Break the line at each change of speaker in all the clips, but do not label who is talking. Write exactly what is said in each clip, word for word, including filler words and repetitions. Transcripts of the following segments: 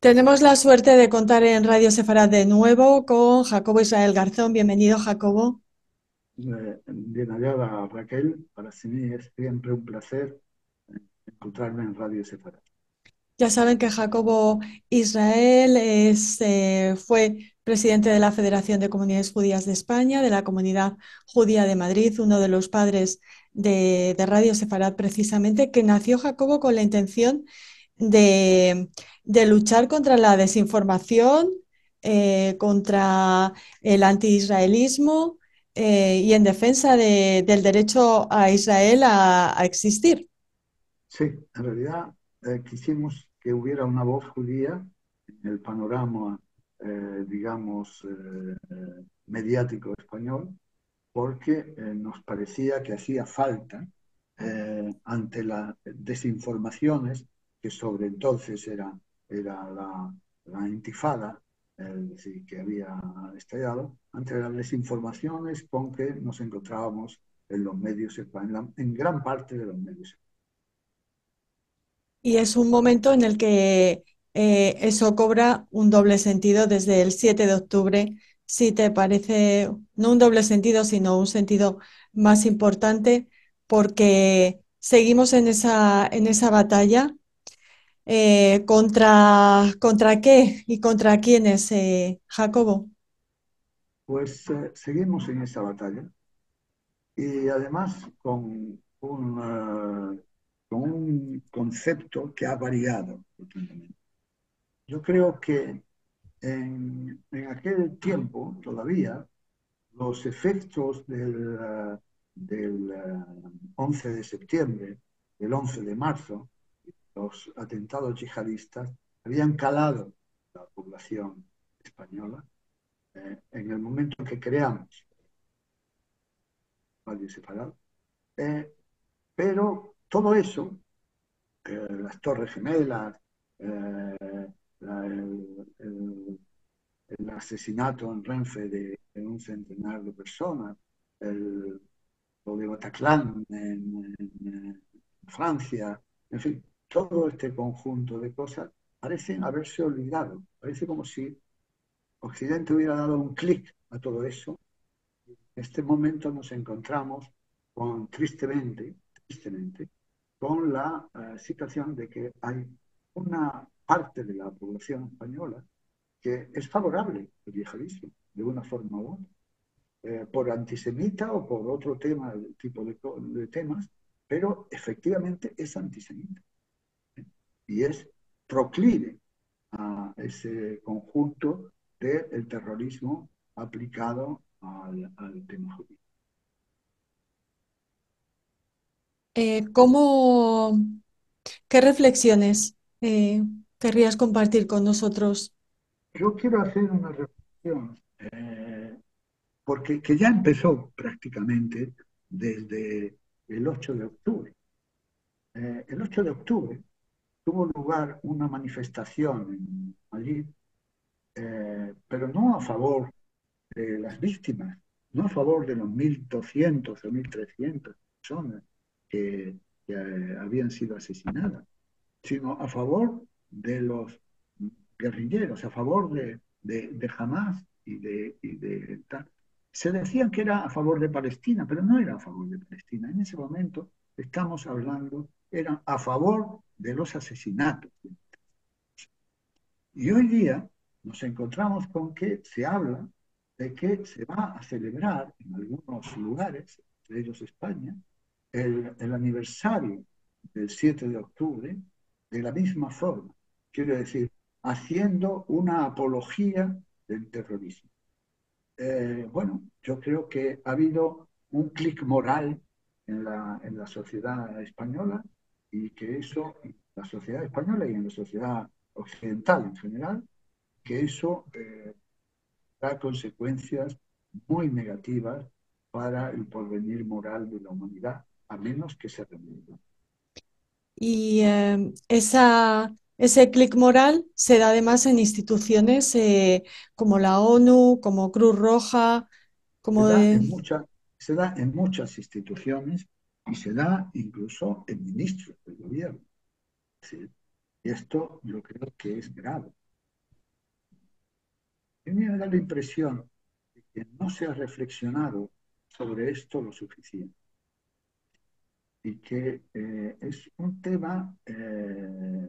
Tenemos la suerte de contar en Radio Sefarad de nuevo con Jacobo Israel Garzón. Bienvenido, Jacobo.
Eh, bien hallada, Raquel. Para mí es siempre un placer eh, encontrarme en Radio Sefarad.
Ya saben que Jacobo Israel es, eh, fue presidente de la Federación de Comunidades Judías de España, de la Comunidad Judía de Madrid, uno de los padres de, de Radio Sefarad precisamente, que nació Jacobo con la intención de, de luchar contra la desinformación, eh, contra el antiisraelismo eh, y en defensa de- del derecho a Israel a a existir.
Sí, en realidad eh, quisimos que hubiera una voz judía en el panorama, eh, digamos, eh, eh, mediático español, porque eh, nos parecía que hacía falta eh, ante las desinformaciones, que sobre entonces era, era la, la intifada, eh, es decir, que había estallado, ante las desinformaciones con que nos encontrábamos en los medios, en, la, en gran parte de los medios.
Y es un momento en el que eh, eso cobra un doble sentido desde el siete de octubre, si te parece, no un doble sentido, sino un sentido más importante, porque seguimos en esa, en esa batalla. Eh, ¿contra, contra qué y contra quiénes, eh, Jacobo?
Pues eh, seguimos en esa batalla y además con un, uh, con un concepto que ha variado profundamente. Yo creo que en, en aquel tiempo todavía los efectos del, uh, del uh, once de septiembre, del once de marzo, los atentados yihadistas, habían calado en la población española eh, en el momento en que creamos Radio Separado. Eh, pero todo eso, eh, las Torres Gemelas, eh, la, el, el, el, asesinato en Renfe de, de, un centenar de personas, el, lo de Bataclan en, en, en Francia, en fin, todo este conjunto de cosas parecen haberse olvidado. Parece como si Occidente hubiera dado un clic a todo eso. En este momento nos encontramos con, tristemente, tristemente, con la uh, situación de que hay una parte de la población española que es favorable al yihadismo, de una forma u otra, eh, por antisemita o por otro tema, tipo de, de temas, pero efectivamente es antisemita, ¿eh? Y es proclive a ese conjunto del terrorismo aplicado al, al tema judío.
Eh, ¿cómo, qué reflexiones eh, querrías compartir con nosotros?
Yo quiero hacer una reflexión, eh, porque que ya empezó prácticamente desde el ocho de octubre. Eh, el ocho de octubre tuvo lugar una manifestación allí, eh, pero no a favor de las víctimas, no a favor de los mil doscientos o mil trescientas personas que, que eh, habían sido asesinadas, sino a favor de los guerrilleros, a favor de, de, de Hamas y de, y de tal. Se decían que era a favor de Palestina, pero no era a favor de Palestina. En ese momento estamos hablando, eran a favor de los asesinatos. Y hoy día nos encontramos con que se habla de que se va a celebrar en algunos lugares, entre ellos España, el, el aniversario del siete de octubre de la misma forma. Quiero decir, haciendo una apología del terrorismo. Eh, bueno, yo creo que ha habido un clic moral en la, en la sociedad española y que eso, en la sociedad española y en la sociedad occidental en general, que eso eh, da consecuencias muy negativas para el porvenir moral de la humanidad, a menos que se remedie.
Y eh, esa, ese clic moral se da además en instituciones eh, como la ONU, como Cruz Roja,
Se
como
da
de...
en, mucha, se da en muchas instituciones y se da incluso en ministros del gobierno. ¿Sí? Y esto yo creo que es grave. mí me da la impresión de que no se ha reflexionado sobre esto lo suficiente y que eh, es un tema eh,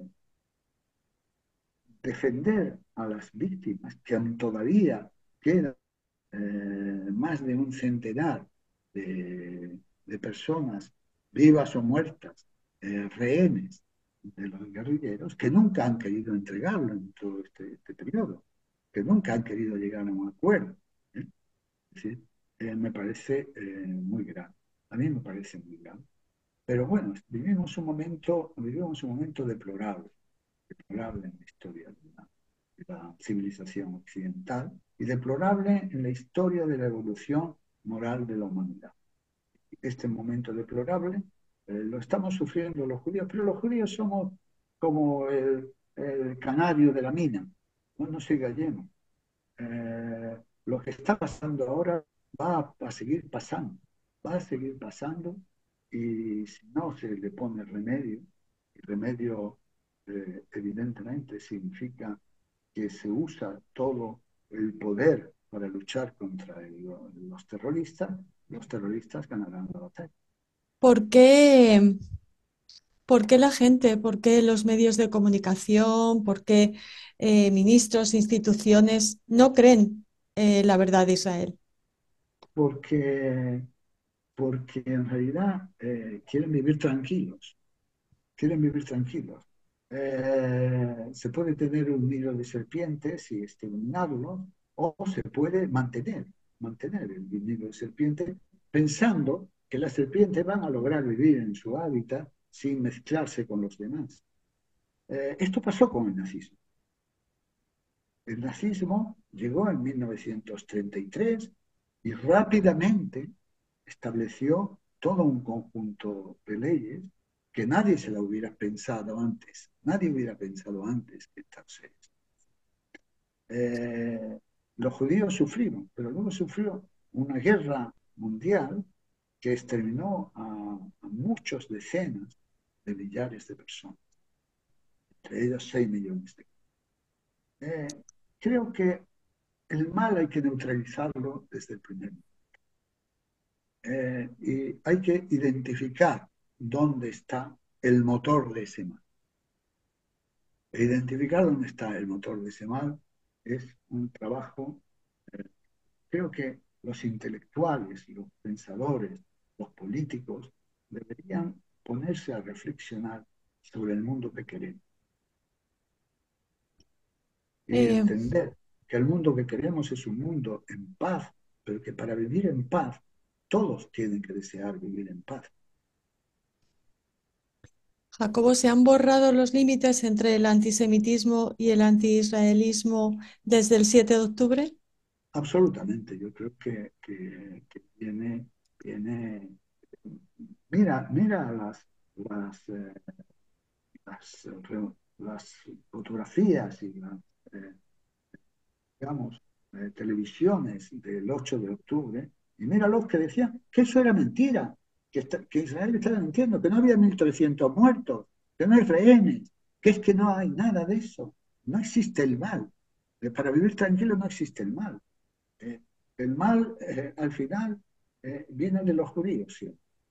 defender a las víctimas, que aún todavía quedan eh, más de un centenar de, de personas vivas o muertas, eh, rehenes de los guerrilleros, que nunca han querido entregarlo en todo este, este periodo, que nunca han querido llegar a un acuerdo. ¿eh? Es decir, eh, me parece eh, muy grave. A mí me parece muy grave. Pero bueno, vivimos un momento, vivimos un momento deplorable, deplorable en la historia de la, de la civilización occidental y deplorable en la historia de la evolución moral de la humanidad. Este momento deplorable eh, lo estamos sufriendo los judíos, pero los judíos somos como el, el canario de la mina, no, no se gallemos. Eh, lo que está pasando ahora va a, a seguir pasando, va a seguir pasando y si no se le pone remedio, el remedio eh, evidentemente significa que se usa todo el poder para luchar contra el, los terroristas, los terroristas ganarán la batalla.
¿Por qué, por qué la gente, por qué los medios de comunicación, por qué eh, ministros, instituciones no creen eh, la verdad de Israel?
Porque, porque en realidad eh, quieren vivir tranquilos, quieren vivir tranquilos. Eh, se puede tener un nido de serpientes y exterminarlo, o se puede mantener, mantener el nido de serpiente pensando que las serpientes van a lograr vivir en su hábitat sin mezclarse con los demás. Eh, esto pasó con el nazismo. El nazismo llegó en mil novecientos treinta y tres y rápidamente estableció todo un conjunto de leyes que nadie se la hubiera pensado antes. Nadie hubiera pensado antes que estas leyes. Eh, los judíos sufrimos, pero luego sufrió una guerra mundial que exterminó a, a muchos decenas de millares de personas, entre ellos seis millones de. Eh, creo que el mal hay que neutralizarlo desde el primer momento. Eh, y hay que identificar dónde está el motor de ese mal. E identificar dónde está el motor de ese mal es un trabajo, eh, creo que los intelectuales, los pensadores, los políticos deberían ponerse a reflexionar sobre el mundo que queremos y
Eh,
entender que el mundo que queremos es un mundo en paz, pero que para vivir en paz todos tienen que desear vivir en paz.
Jacobo, ¿se han borrado los límites entre el antisemitismo y el antiisraelismo desde el siete de octubre?
Absolutamente, yo creo que, que, que viene, viene, mira, mira las, las, eh, las, las, fotografías y las, eh, digamos, eh, televisiones del ocho de octubre, y mira los que decían que eso era mentira, que, está, que Israel estaba mintiendo, que no había mil trescientos muertos, que no hay rehenes, que es que no hay nada de eso, no existe el mal. Eh, Para vivir tranquilo no existe el mal. Eh, el mal, eh, al final, eh, viene de los judíos, ¿sí?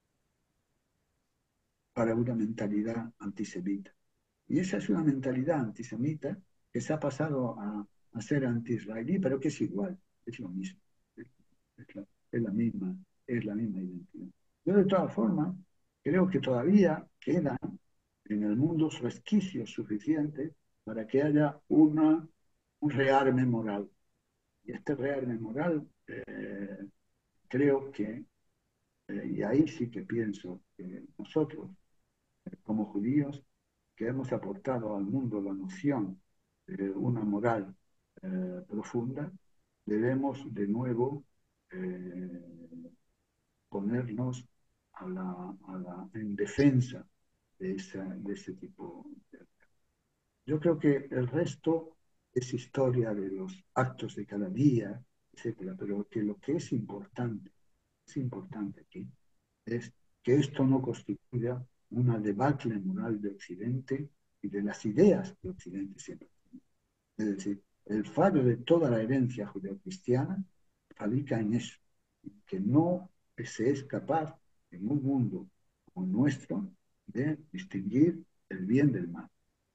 Para una mentalidad antisemita. Y esa es una mentalidad antisemita que se ha pasado a, a ser anti-israelí, pero que es igual, es lo mismo, es, es, la, es, la, misma, es la misma identidad. Yo, de todas formas, creo que todavía quedan en el mundo resquicios suficientes para que haya una, un rearme moral. Y este rearme moral eh, creo que, eh, y ahí sí que pienso que nosotros, eh, como judíos, que hemos aportado al mundo la noción de una moral eh, profunda, debemos de nuevo eh, ponernos a la, a la, en defensa de, esa, de ese tipo de... Yo creo que el resto es historia de los actos de cada día, etcétera, pero que lo que es importante, es importante aquí, es que esto no constituya una debacle moral de Occidente y de las ideas de Occidente siempre. Es decir, el fallo de toda la herencia judeocristiana radica en eso, que no se es capaz en un mundo como el nuestro de distinguir el bien del mal.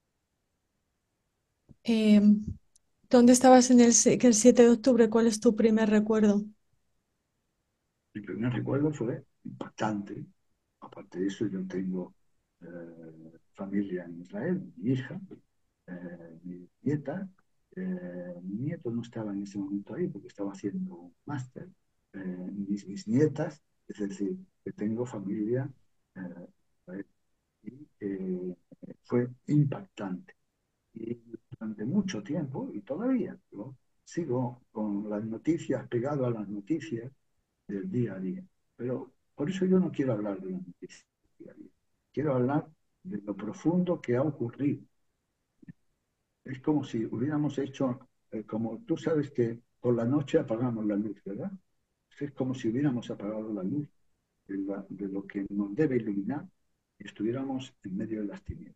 Eh, ¿Dónde estabas en el, se- que el siete de octubre? ¿Cuál es tu primer recuerdo?
Mi primer recuerdo fue impactante. Aparte de eso, yo tengo eh, familia en Israel, mi hija, eh, mi nieta. Eh, mi nieto no estaba en ese momento ahí porque estaba haciendo un máster. Eh, mis, mis nietas, es decir, que tengo familia eh, y eh, fue impactante. Y durante mucho tiempo, y todavía, yo sigo con las noticias, pegado a las noticias del día a día. Pero por eso yo no quiero hablar de las noticias del día a día. Quiero hablar de lo profundo que ha ocurrido. Es como si hubiéramos hecho, eh, como tú sabes que por la noche apagamos la luz, ¿verdad? Es como si hubiéramos apagado la luz de, la, de lo que nos debe iluminar y estuviéramos en medio de las tinieblas.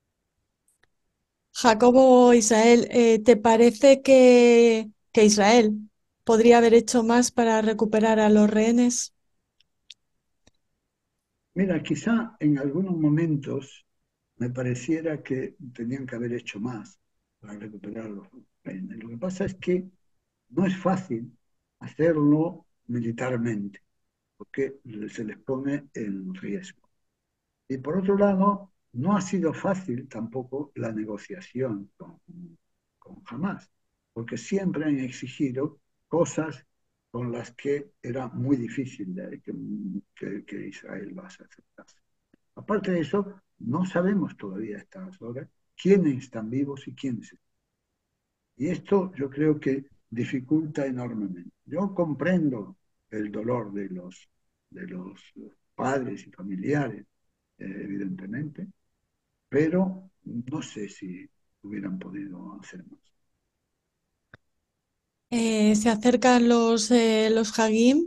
Jacobo, Israel, eh, ¿te parece que, que Israel podría haber hecho más para recuperar a los rehenes?
Mira, quizá en algunos momentos me pareciera que tenían que haber hecho más para recuperar los rehenes. Lo que pasa es que no es fácil hacerlo militarmente, porque se les pone en riesgo. Y por otro lado, no ha sido fácil tampoco la negociación con, con Hamas, porque siempre han exigido cosas con las que era muy difícil de, que, que, que Israel las aceptase. Aparte de eso, no sabemos todavía a estas horas quiénes están vivos y quiénes están. Y esto yo creo que dificulta enormemente. Yo comprendo el dolor de los, de los padres y familiares, eh, evidentemente, pero no sé si hubieran podido hacer más.
Eh, se acercan los, eh, los Hagim.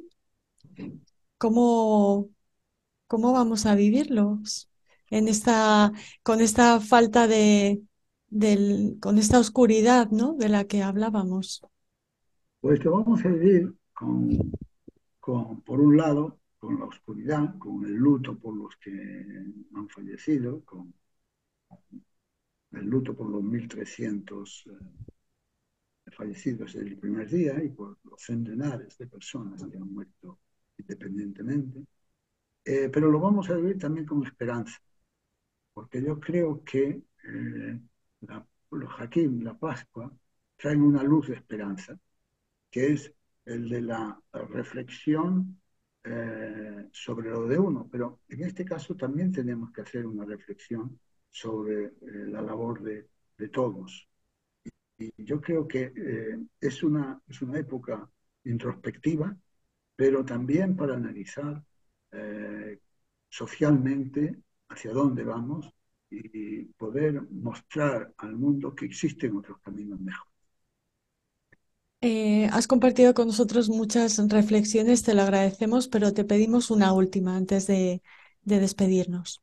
¿Cómo, cómo vamos a vivirlos en esta, con esta falta de, del, con esta oscuridad, ¿no? De la que hablábamos?
Pues lo vamos a vivir con, con, por un lado, con la oscuridad, con el luto por los que han fallecido, con el luto por los mil trescientos eh, fallecidos el primer día y por los centenares de personas que han muerto independientemente. Eh, pero lo vamos a vivir también con esperanza, porque yo creo que eh, la, los Hakim, la Pascua, traen una luz de esperanza, que es el de la reflexión eh, sobre lo de uno. Pero en este caso también tenemos que hacer una reflexión sobre eh, la labor de, de todos. Y yo creo que eh, es, una, es una época introspectiva, pero también para analizar eh, socialmente hacia dónde vamos y poder mostrar al mundo que existen otros caminos mejores.
Eh, has compartido con nosotros muchas reflexiones, te lo agradecemos, pero te pedimos una última antes de, de despedirnos.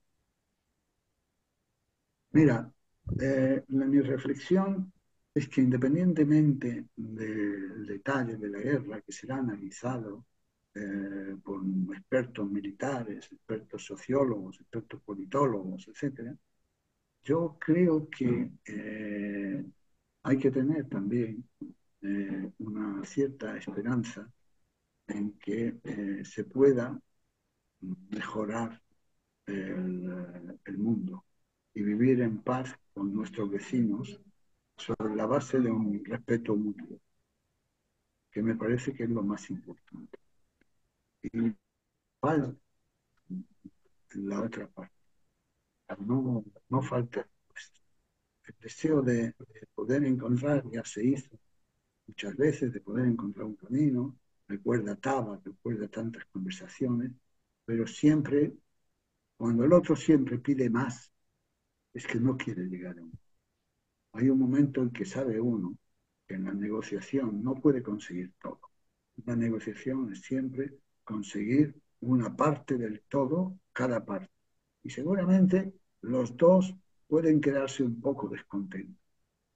Mira, eh, la, mi reflexión es que independientemente del detalle de la guerra que será analizado eh, por expertos militares, expertos sociólogos, expertos politólogos, etcétera, yo creo que eh, hay que tener también eh, una cierta esperanza en que eh, se pueda mejorar el, el mundo y vivir en paz con nuestros vecinos sobre la base de un respeto mutuo, que me parece que es lo más importante. Y falta la otra parte, no, no falta pues, el deseo de, de poder encontrar, ya se hizo muchas veces, de poder encontrar un camino, recuerda Taba, recuerda tantas conversaciones, pero siempre, cuando el otro siempre pide más, es que no quiere llegar a un. Hay un momento en que sabe uno que en la negociación no puede conseguir todo. La negociación es siempre conseguir una parte del todo, cada parte. Y seguramente los dos pueden quedarse un poco descontentos.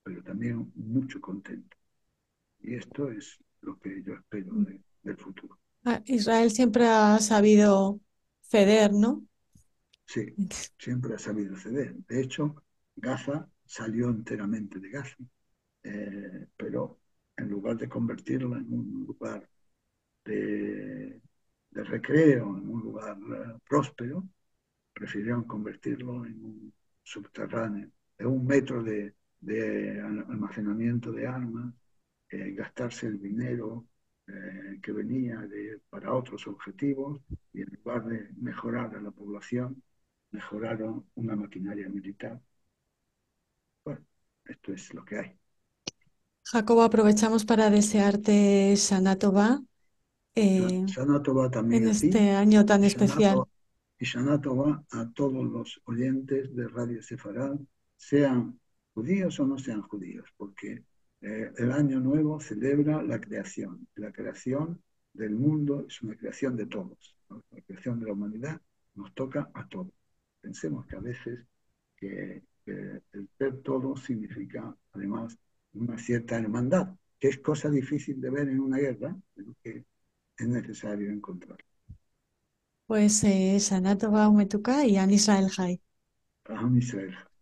pero también mucho contento. Y esto es lo que yo espero de, del futuro.
Ah, Israel siempre ha sabido ceder, ¿no?
Sí, siempre ha sabido ceder. De hecho, Gaza salió enteramente de Gaza, eh, pero en lugar de convertirla en un lugar de, de recreo, en un lugar uh, próspero, prefirieron convertirlo en un subterráneo, de un metro de, de almacenamiento de armas, eh, gastarse el dinero eh, que venía de, para otros objetivos y en lugar de mejorar a la población, mejoraron una maquinaria militar. Bueno, esto es lo que hay.
Jacobo, aprovechamos para desearte Shana Tova, eh,
Shanato va también
en
a ti
este año tan
y
especial.
Shanato, y Shanato va a todos los oyentes de Radio Sefarad, sean judíos o no sean judíos, porque eh, el año nuevo celebra la creación. La creación del mundo es una creación de todos, ¿no? La creación de la humanidad nos toca a todos. Pensemos que a veces que, que el ser todo significa además una cierta hermandad, que es cosa difícil de ver en una guerra, pero que es necesario encontrar.
Pues eh, Shana Tova Umetuka y An Israel Jai.
Am Israel.